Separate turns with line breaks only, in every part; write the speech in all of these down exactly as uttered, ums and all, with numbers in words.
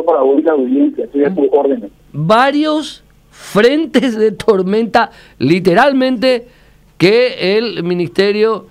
saludo para vos y la audiencia, estoy a tu orden.
Varios frentes de tormenta, literalmente, que el ministerio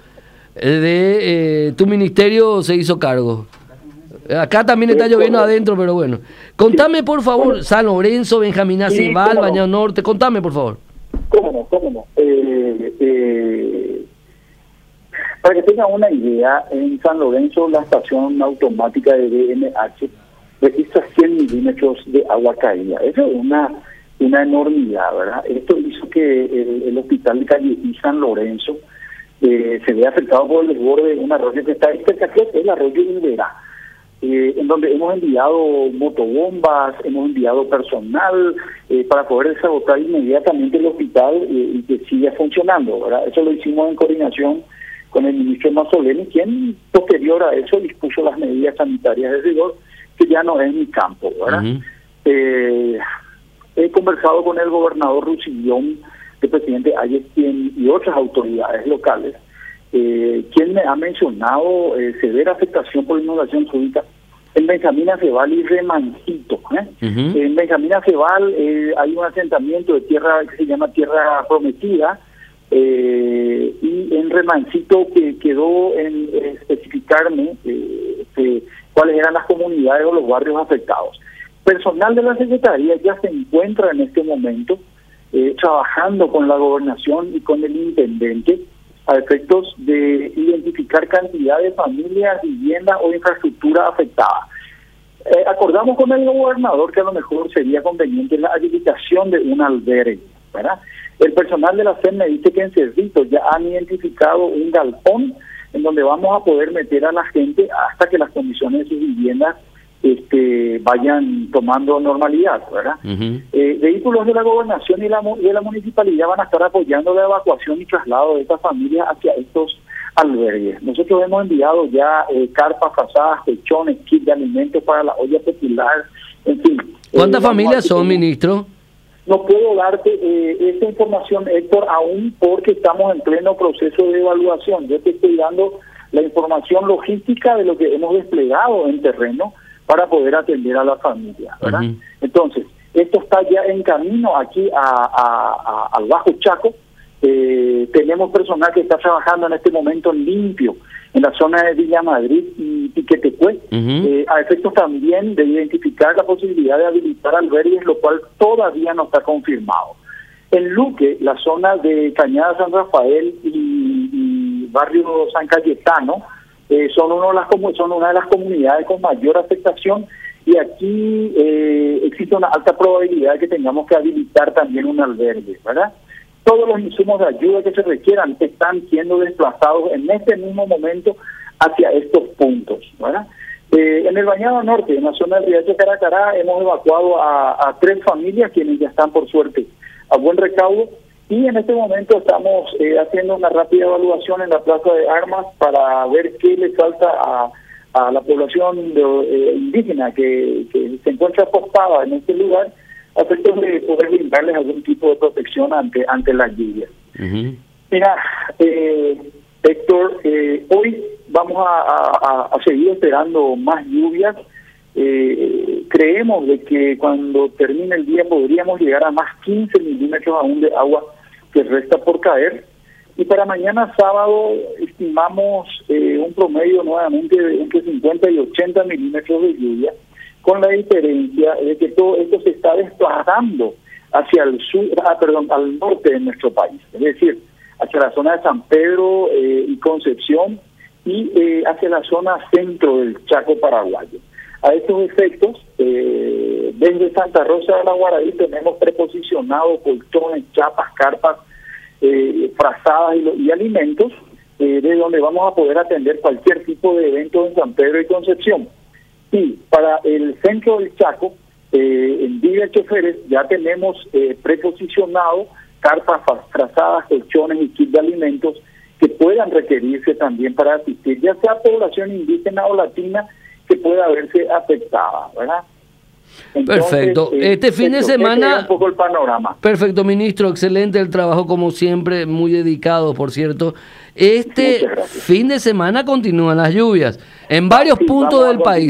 de eh, tu ministerio se hizo cargo. Acá también está lloviendo adentro, pero bueno. Contame, por favor, San Lorenzo, Benjamín Acebal, sí, Bañado no. Norte, contame, por favor.
¿Cómo no? ¿Cómo no? Eh, eh, para que tengan una idea, en San Lorenzo la estación automática de D M H registra cien milímetros de agua caída. Eso es una, una enormidad, ¿verdad? Esto hizo que el, el hospital de Calle y San Lorenzo eh, se vea afectado por el desborde de un arroyo que está cerca, que es el arroyo Iberá. Eh, en donde hemos enviado motobombas, hemos enviado personal eh, para poder desagotar inmediatamente el hospital eh, y que siga funcionando, ¿verdad? Eso lo hicimos en coordinación con el ministro Mazzoleni, quien posterior a eso dispuso las medidas sanitarias de rigor, que ya no es mi campo, ¿verdad? Uh-huh. eh, he conversado con el gobernador Rusillón, el presidente Ayes, quien, y otras autoridades locales, Eh, quien me ha mencionado eh, severa afectación por inundación súbita en Benjamín Acebal y Remancito. ¿eh? Uh-huh. En Benjamín Acebal eh, hay un asentamiento de tierra que se llama Tierra Prometida, eh, y en Remancito que quedó en eh, especificarme eh, eh, cuáles eran las comunidades o los barrios afectados. Personal de la Secretaría ya se encuentra en este momento eh, trabajando con la gobernación y con el intendente a efectos de identificar cantidad de familias, viviendas o infraestructura afectada. Eh, acordamos con el gobernador que a lo mejor sería conveniente la habilitación de un albergue, ¿verdad? El personal de la C E M me dice que en Cerrito ya han identificado un galpón en donde vamos a poder meter a la gente hasta que las condiciones de sus viviendas este, vayan tomando normalidad, ¿verdad? Uh-huh. Eh, vehículos de la gobernación y la, de la municipalidad van a estar apoyando la evacuación y traslado de estas familias hacia estos albergues. Nosotros hemos enviado ya eh, carpas, frazadas, colchones, kits de alimentos para la olla popular, en fin.
¿Cuántas eh, familias son, ministro?
No puedo darte eh, esta información, Héctor, aún porque estamos en pleno proceso de evaluación. Yo te estoy dando la información logística de lo que hemos desplegado en terreno para poder atender a la familia, ¿verdad? Uh-huh. Entonces, esto está ya en camino aquí a, a, a, al Bajo Chaco. Eh, tenemos personal que está trabajando en este momento limpio en la zona de Villa Madrid y Piquetecue, uh-huh. eh, a efectos también de identificar la posibilidad de habilitar albergues, lo cual todavía no está confirmado. En Luque, la zona de Cañada San Rafael y, y barrio San Cayetano, Eh, son, uno de las, son una de las comunidades con mayor afectación y aquí eh, existe una alta probabilidad de que tengamos que habilitar también un albergue, ¿verdad? Todos los insumos de ayuda que se requieran están siendo desplazados en este mismo momento hacia estos puntos, ¿verdad? Eh, en el Bañado Norte, en la zona del Riacho Caracará, hemos evacuado a, a tres familias quienes ya están, por suerte, a buen recaudo. Y en este momento estamos eh, haciendo una rápida evaluación en la Plaza de Armas para ver qué le falta a, a la población de, eh, indígena que, que se encuentra apostada en este lugar, a efectos de poder brindarles algún tipo de protección ante ante las lluvias. Uh-huh. Mira, eh, Héctor, eh, hoy vamos a, a, a seguir esperando más lluvias. Eh, creemos de que cuando termine el día podríamos llegar a más quince milímetros aún de agua que resta por caer, y para mañana sábado estimamos eh, un promedio nuevamente de entre cincuenta y ochenta milímetros de lluvia, con la diferencia de que todo esto se está desplazando hacia el sur, ah, perdón, al norte de nuestro país, es decir, hacia la zona de San Pedro eh, y Concepción y eh, hacia la zona centro del Chaco paraguayo. A estos efectos, eh, desde Santa Rosa de la Guaraí tenemos preposicionados colchones, chapas, carpas, eh, frazadas y, y alimentos, eh, de donde vamos a poder atender cualquier tipo de evento en San Pedro y Concepción. Y para el centro del Chaco, eh, en Villa Choferes, ya tenemos eh, preposicionado carpas frazadas, colchones y kits de alimentos que puedan requerirse también para asistir, ya sea población indígena o latina, que pueda verse afectada, ¿verdad?
Entonces, perfecto. Eh, este fin de semana...
un poco el panorama.
Perfecto, ministro. Excelente el trabajo, como siempre, muy dedicado, por cierto. Este fin de semana continúan las lluvias en varios sí, puntos del país.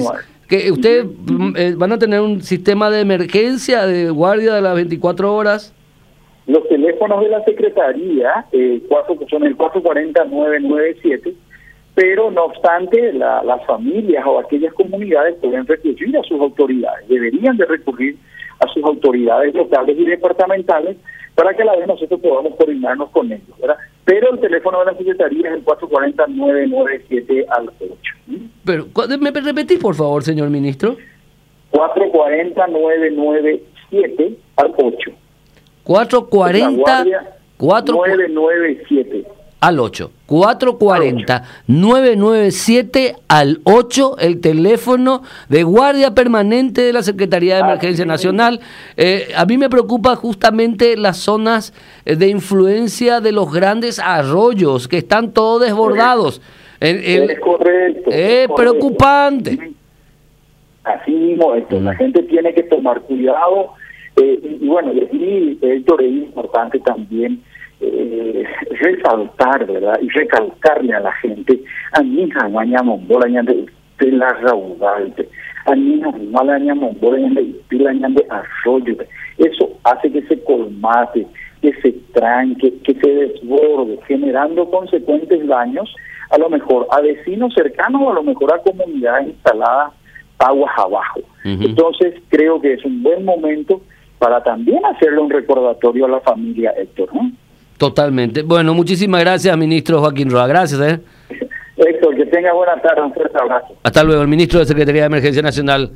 que ustedes eh, van a tener un sistema de emergencia, de guardia de las veinticuatro horas.
Los teléfonos de la Secretaría eh, cuatro, son el cuatro cuatro cero, nueve nueve siete, pero no obstante la, las familias o aquellas comunidades pueden recurrir a sus autoridades, deberían de recurrir a sus autoridades locales y departamentales para que a la vez nosotros podamos coordinarnos con ellos, ¿verdad? Pero el teléfono de la Secretaría es el cuatro cuatro cero, nueve nueve siete al ocho. ¿sí?
Pero, ¿me repetís, por favor, señor ministro?
cuatro cuatro cero, nueve nueve siete al ocho.
cuatro cuatro cero,
nueve nueve siete.
Al ocho. cuatro cuatro cero, nueve nueve siete al ocho, el teléfono de guardia permanente de la Secretaría de Emergencia Nacional. Eh, a mí me preocupa justamente las zonas de influencia de los grandes arroyos, que están todos desbordados. El, el,
es correcto.
Es
correcto.
preocupante.
Así mismo, esto, mm. la gente tiene que tomar cuidado. Eh, y, y bueno, y Héctor, es importante también Eh, resaltar, ¿verdad? Y recalcarle a la gente, a mi hija mañana bola de la raudal, a mi hija mañana bola de arroyo. Eso hace que se colmate, que se tranque, que se desborde, generando consecuentes daños, a lo mejor a vecinos cercanos o a lo mejor a comunidades instaladas aguas abajo. Uh-huh. Entonces, creo que es un buen momento para también hacerle un recordatorio a la familia, Héctor, ¿no?
Totalmente. Bueno, muchísimas gracias, ministro Joaquín Roa. Gracias, ¿eh?
Héctor, que tenga buena tarde. Un fuerte abrazo.
Hasta luego, el ministro de Secretaría de Emergencia Nacional.